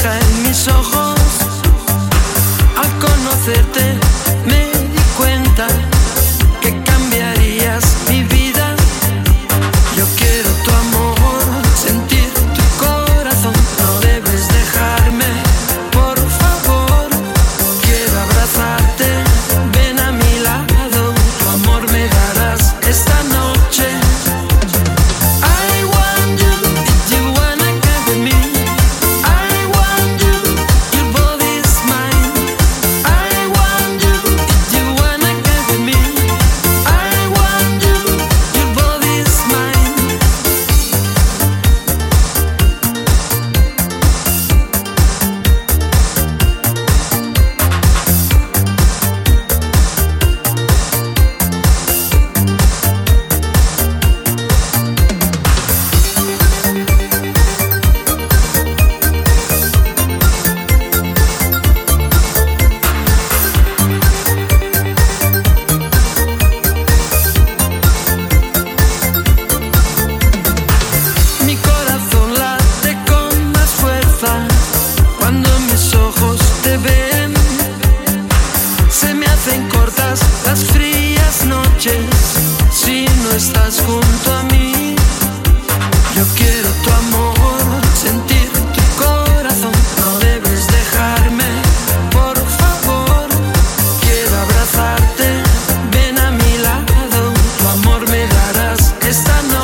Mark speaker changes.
Speaker 1: refleja en mis ojos. Al conocerte me di cuenta que cambiarías mi vida. Yo quiero tu amor, sentir tu corazón. No debes dejarme, por favor. Quiero abrazarte, ven a mi lado. Tu amor me darás esta noche. I want you, if you wanna come with me. I want you, your body's mine. I want you, if you wanna come with me. I want you, your body's mine. Mi corazón late con más fuerza cuando mis ojos te ven. Se me hacen cortas las frías noches si no estás junto a mí. Yo quiero tu amor, sentir tu corazón. No debes dejarme, por favor. Quiero abrazarte, ven a mi lado. Tu amor me darás esta noche.